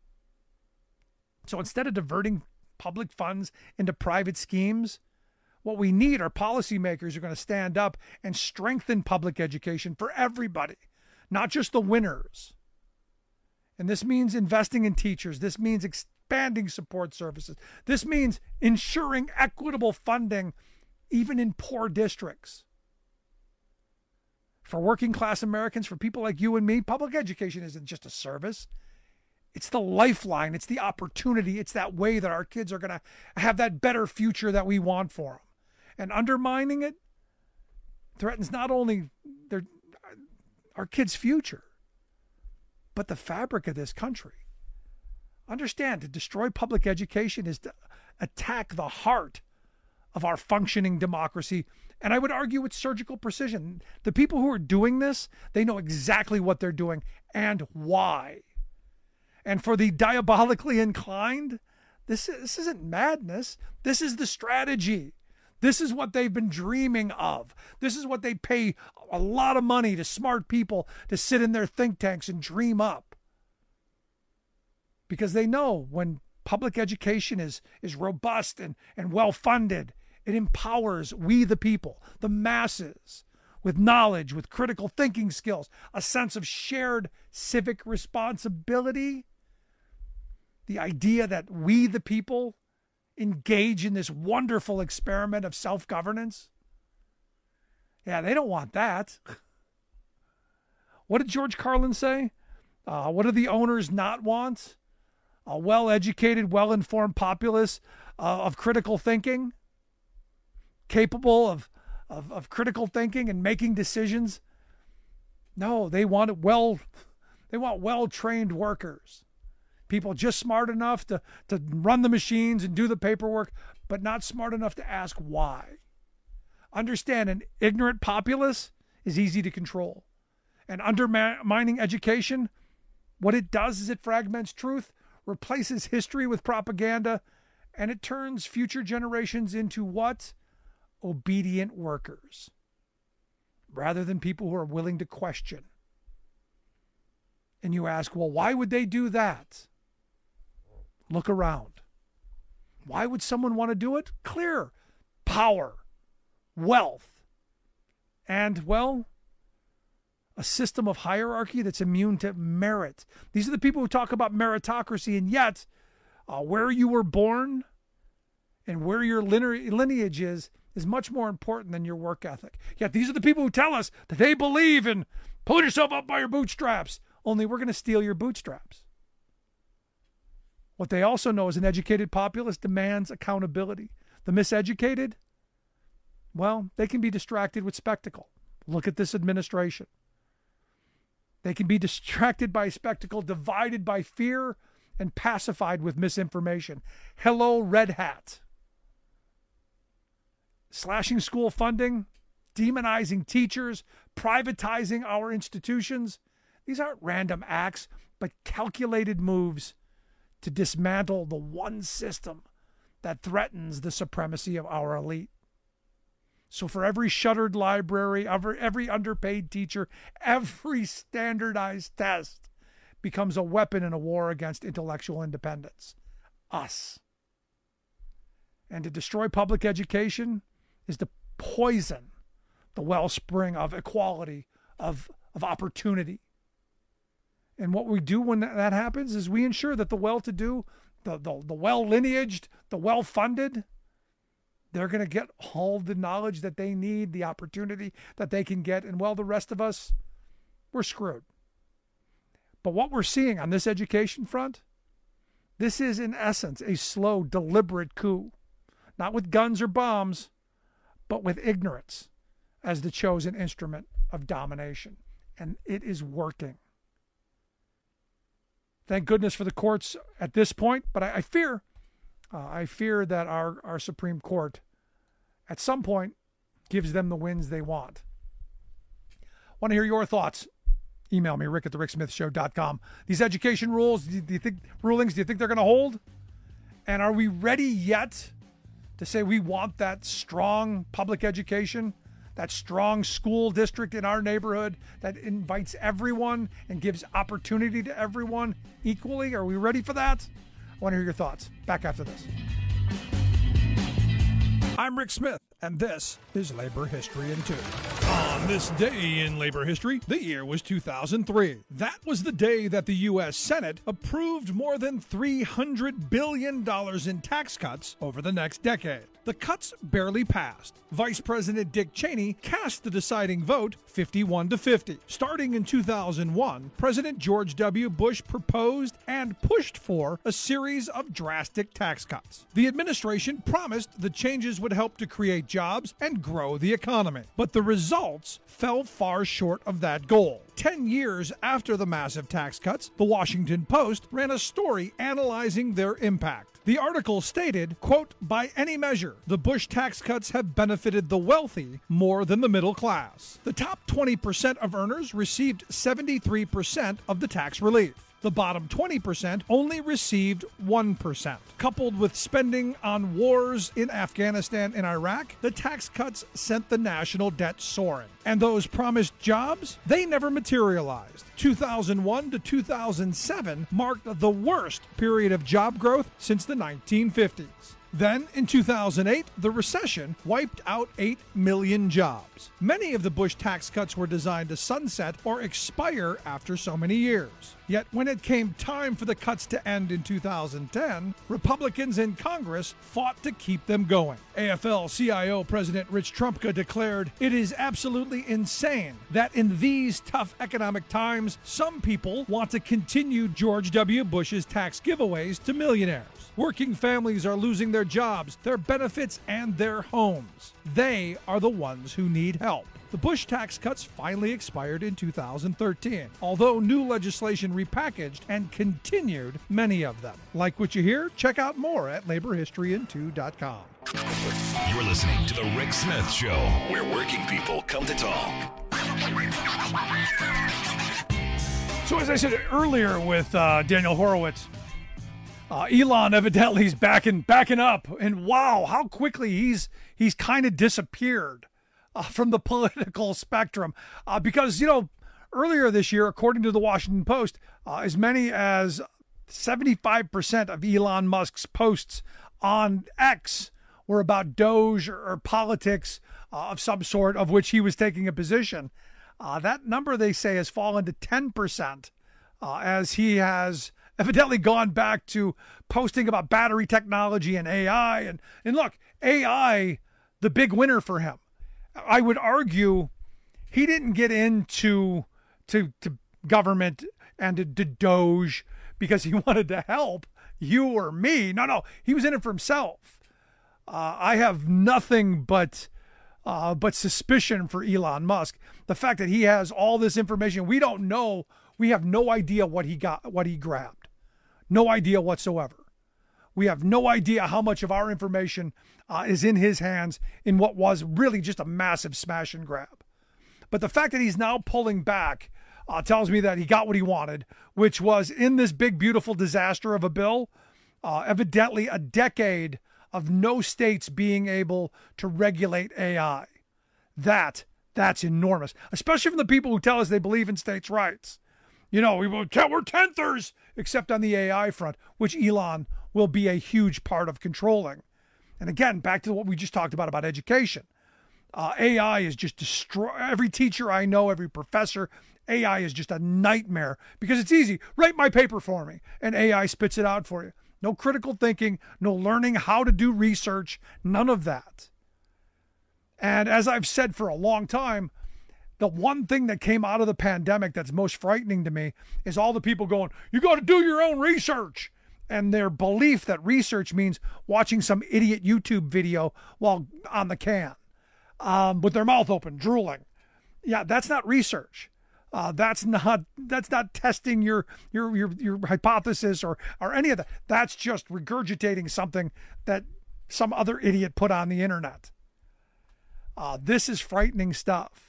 Speaker 12: So instead of diverting public funds into private schemes, what we need are policymakers who are going to stand up and strengthen public education for everybody, not just the winners. And this means investing in teachers. This means expanding support services. This means ensuring equitable funding even in poor districts. For working class Americans, for people like you and me, public education isn't just a service. It's the lifeline. It's the opportunity. It's that way that our kids are going to have that better future that we want for them. And undermining it threatens not only our kids' future, but the fabric of this country. Understand, to destroy public education is to attack the heart of our functioning democracy. And I would argue with surgical precision. The people who are doing this, they know exactly what they're doing and why. And for the diabolically inclined, this isn't madness. This is the strategy. This is what they've been dreaming of. This is what they pay a lot of money to smart people to sit in their think tanks and dream up. Because they know when public education is robust and well-funded, it empowers we the people, the masses, with knowledge, with critical thinking skills, a sense of shared civic responsibility. The idea that we the people engage in this wonderful experiment of self-governance. Yeah, they don't want that. What did George Carlin say? What do the owners not want? A well-educated, well-informed populace of critical thinking, capable of critical thinking and making decisions. No, they want well-trained workers. People just smart enough to run the machines and do the paperwork, but not smart enough to ask why. Understand, an ignorant populace is easy to control. And undermining education, what it does is it fragments truth, replaces history with propaganda, and it turns future generations into what? Obedient workers, rather than people who are willing to question. And you ask, well, why would they do that? Look around. Why would someone want to do it? Clear. Power, wealth, and, well, a system of hierarchy that's immune to merit. These are the people who talk about meritocracy, and yet where you were born and where your lineage is much more important than your work ethic. Yet these are the people who tell us that they believe in pull yourself up by your bootstraps, only we're going to steal your bootstraps. What they also know is an educated populace demands accountability. The miseducated, well, they can be distracted with spectacle. Look at this administration. They can be distracted by spectacle, divided by fear, and pacified with misinformation. Hello, Red Hat. Slashing school funding, demonizing teachers, privatizing our institutions. These aren't random acts, but calculated moves to dismantle the one system that threatens the supremacy of our elite. So for every shuttered library, every underpaid teacher, every standardized test becomes a weapon in a war against intellectual independence. Us. And to destroy public education is to poison the wellspring of equality, of opportunity. And what we do when that happens is we ensure that the well-to-do, the well-lineaged, the well-funded, they're going to get all the knowledge that they need, the opportunity that they can get. And the rest of us, we're screwed. But what we're seeing on this education front, this is in essence a slow, deliberate coup. Not with guns or bombs, but with ignorance as the chosen instrument of domination. And it is working. Thank goodness for the courts at this point, but I fear that our Supreme Court at some point gives them the wins they want. Want to hear your thoughts? Email me, rick@thericksmithshow.com. These education rulings, do you think they're going to hold? And are we ready yet to say we want that strong public education, that strong school district in our neighborhood that invites everyone and gives opportunity to everyone equally? Are we ready for that? I want to hear your thoughts. Back after this. I'm Rick Smith, and this is Labor History in 2. On this day in labor history, the year was 2003. That was the day that the U.S. Senate approved more than $300 billion in tax cuts over the next decade. The cuts barely passed. Vice President Dick Cheney cast the deciding vote 51-50. Starting in 2001, President George W. Bush proposed and pushed for a series of drastic tax cuts. The administration promised the changes would help to create jobs and grow the economy. But the results fell far short of that goal. 10 years after the massive tax cuts, the Washington Post ran a story analyzing their impact. The article stated, quote, "By any measure, the Bush tax cuts have benefited the wealthy more than the middle class. The top 20% of earners received 73% of the tax relief. The bottom 20% only received 1%. Coupled with spending on wars in Afghanistan and Iraq, the tax cuts sent the national debt soaring. And those promised jobs, they never materialized. 2001 to 2007 marked the worst period of job growth since the 1950s. Then, in 2008, the recession wiped out 8 million jobs. Many of the Bush tax cuts were designed to sunset or expire after so many years. Yet, when it came time for the cuts to end in 2010, Republicans in Congress fought to keep them going. AFL-CIO President Rich Trumka declared, "It is absolutely insane that in these tough economic times, some people want to continue George W. Bush's tax giveaways to millionaires. Working families are losing their jobs, their benefits, and their homes. They are the ones who need help." The Bush tax cuts finally expired in 2013, although new legislation repackaged and continued many of them. Like what you hear? Check out more at laborhistoryin2.com.
Speaker 11: You're listening to The Rick Smith Show, where working people come to talk.
Speaker 12: So as I said earlier with Daniel Horowitz, Elon evidently is backing up, and wow, how quickly he's kind of disappeared from the political spectrum. Because, earlier this year, according to the Washington Post, as many as 75% of Elon Musk's posts on X were about Doge or politics of some sort of which he was taking a position. That number, they say, has fallen to 10% as he has evidently gone back to posting about battery technology and AI. And look, AI, the big winner for him. I would argue he didn't get into to government and to Doge because he wanted to help you or me. No, he was in it for himself. I have nothing but but suspicion for Elon Musk. The fact that he has all this information, we don't know. We have no idea what he grabbed. No idea whatsoever. We have no idea how much of our information is in his hands in what was really just a massive smash and grab. But the fact that he's now pulling back tells me that he got what he wanted, which was in this big, beautiful disaster of a bill, evidently a decade of no states being able to regulate AI. That's enormous, especially from the people who tell us they believe in states' rights. You know, we're tenthers, except on the AI front, which Elon will be a huge part of controlling. And again, back to what we just talked about education. AI is just every teacher I know, every professor, AI is just a nightmare because it's easy. Write my paper for me, and AI spits it out for you. No critical thinking, no learning how to do research, none of that. And as I've said for a long time, the one thing that came out of the pandemic that's most frightening to me is all the people going, you got to do your own research. And their belief that research means watching some idiot YouTube video while on the can with their mouth open, drooling. Yeah, that's not research. That's not testing your hypothesis or any of that. That's just regurgitating something that some other idiot put on the internet. This is frightening stuff.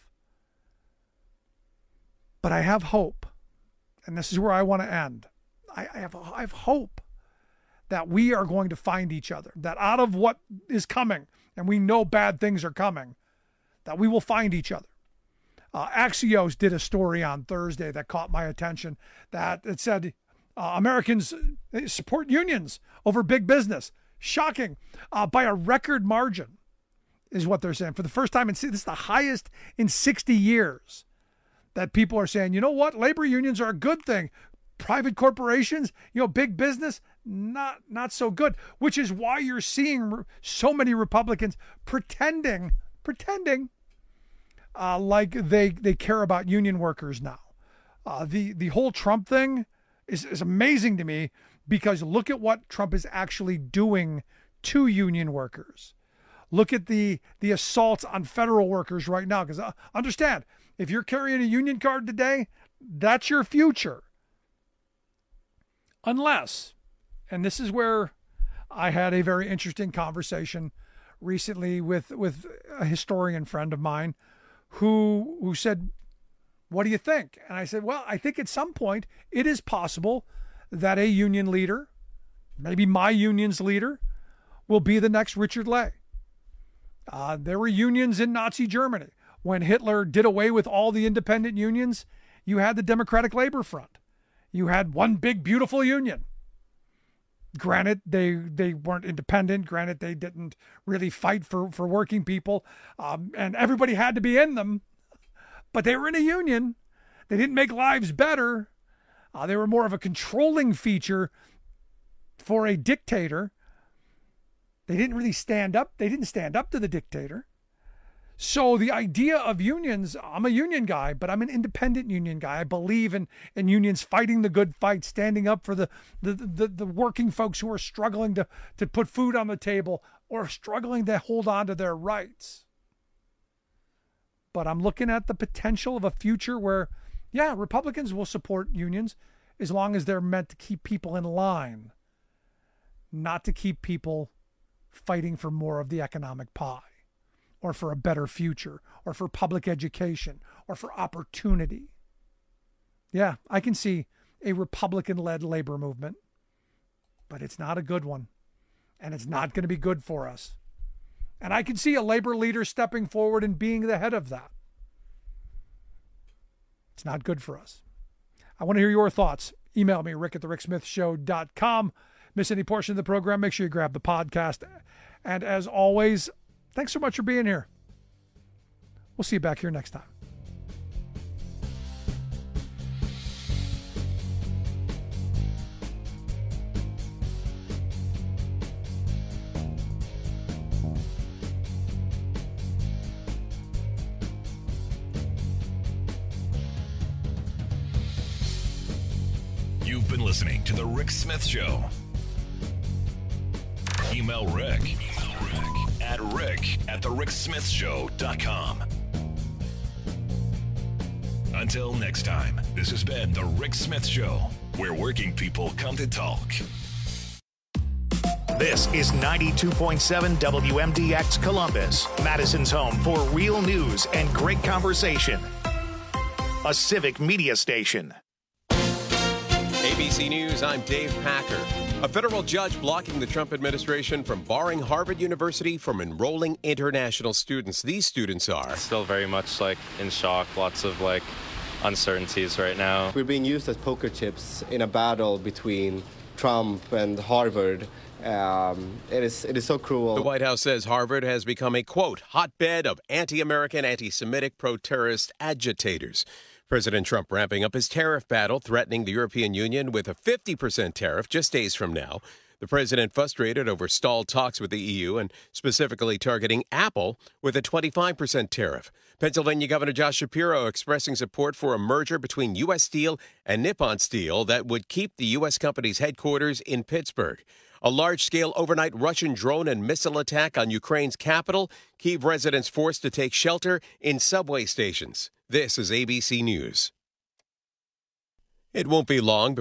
Speaker 12: But I have hope, and this is where I want to end. I have hope that we are going to find each other, that out of what is coming, and we know bad things are coming, that we will find each other. Axios did a story on Thursday that caught my attention, that it said Americans support unions over big business. Shocking. By a record margin is what they're saying. For the first time, this is the highest in 60 years that people are saying, you know what, labor unions are a good thing. Private corporations, big business, not so good, which is why you're seeing so many Republicans pretending like they care about union workers now. The whole Trump thing is amazing to me because look at what Trump is actually doing to union workers. Look at the assaults on federal workers right now. Because understand, if you're carrying a union card today, that's your future. Unless, and this is where I had a very interesting conversation recently with a historian friend of mine who said, what do you think? And I said, well, I think at some point it is possible that a union leader, maybe my union's leader, will be the next Richard Ley. There were unions in Nazi Germany. When Hitler did away with all the independent unions, you had the Democratic Labor Front. You had one big, beautiful union. Granted, they weren't independent. Granted, they didn't really fight for working people. And everybody had to be in them. But they were in a union. They didn't make lives better. They were more of a controlling feature for a dictator. They didn't really stand up. They didn't stand up to the dictator. So the idea of unions, I'm a union guy, but I'm an independent union guy. I believe in unions fighting the good fight, standing up for the working folks who are struggling to put food on the table or struggling to hold on to their rights. But I'm looking at the potential of a future where, yeah, Republicans will support unions as long as they're meant to keep people in line, not to keep people fighting for more of the economic pie, or for a better future, or for public education, or for opportunity. Yeah, I can see a Republican-led labor movement, but it's not a good one, and it's not going to be good for us. And I can see a labor leader stepping forward and being the head of that. It's not good for us. I want to hear your thoughts. Email me, rick@thericksmithshow.com. Miss any portion of the program, make sure you grab the podcast. And as always, thanks so much for being here. We'll see you back here next time.
Speaker 11: You've been listening to The Rick Smith Show. Email Rick at rick@thericksmithshow.com. Until next time, this has been The Rick Smith Show, where working people come to talk.
Speaker 1: This is 92.7 WMDX Columbus, Madison's home for real news and great conversation. A civic media station.
Speaker 2: ABC News, I'm Dave Packer. A federal judge blocking the Trump administration from barring Harvard University from enrolling international students. These students are
Speaker 18: still very much in shock, lots of uncertainties right now.
Speaker 20: We're being used as poker chips in a battle between Trump and Harvard. It is so cruel.
Speaker 2: The White House says Harvard has become a, quote, hotbed of anti-American, anti-Semitic, pro-terrorist agitators. President Trump ramping up his tariff battle, threatening the European Union with a 50% tariff just days from now. The president frustrated over stalled talks with the EU and specifically targeting Apple with a 25% tariff. Pennsylvania Governor Josh Shapiro expressing support for a merger between U.S. Steel and Nippon Steel that would keep the U.S. company's headquarters in Pittsburgh. A large-scale overnight Russian drone and missile attack on Ukraine's capital. Kyiv residents forced to take shelter in subway stations. This is ABC News. It won't be long